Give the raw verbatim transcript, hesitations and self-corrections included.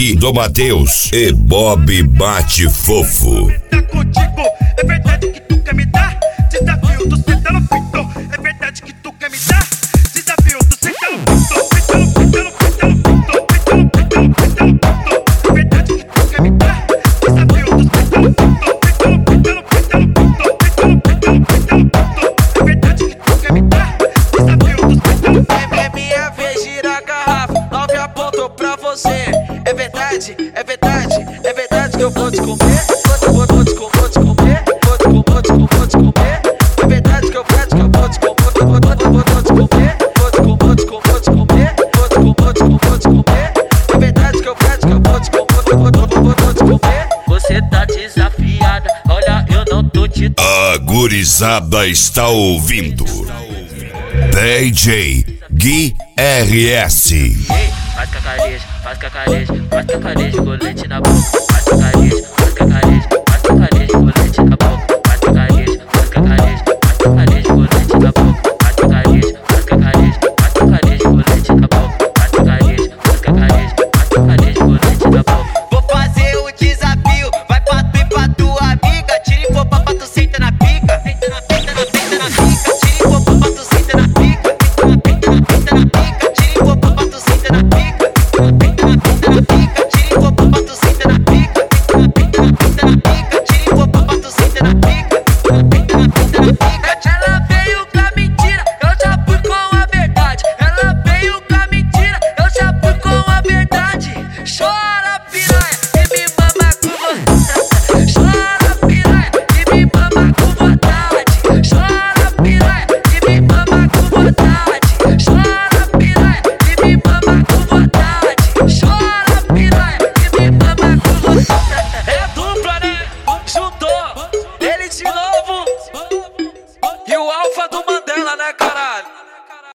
Gui do Matheus e Bob Bate Fofo. Tá contigo, é verdade que tu quer me dar desafio do senta no pinto. É verdade que tu quer me dar desafio do senta no pinto. Senta no pinto, senta no pinto, senta no pinto, senta no pinto. É verdade que tu quer me dar desafio do senta no pinto. Senta no pinto, senta no pinto, senta no pinto, senta no pinto. É verdade que tu quer me dar desafio do senta no pinto. É minha vez, gira a garrafa, nove apontou pra você. É verdade, é verdade, é verdade que eu vou te comer. Vou, vou, vou te comer, vou te comer, vou te comer, vou te comer, vou te comer. É verdade que eu vou te comer, vou te comer, vou, vou, vou, vou te comer, vou te comer, vou te comer, vou te comer, vou te comer, vou te comer, vou te comer. É verdade que eu vou te comer, vou te comer, vou, vou, vou, vou te comer. Você tá desafiada, olha eu não tô te. A gurizada está ouvindo D J Gui R S. Faz cacarejo, faz cacarejo, faz cacarejo, colete na boca. Faz cacarejo, faz cacarejo, faz cacarejo, colete na boca. Faz cacarejo, faz cacarejo, faz cacarejo.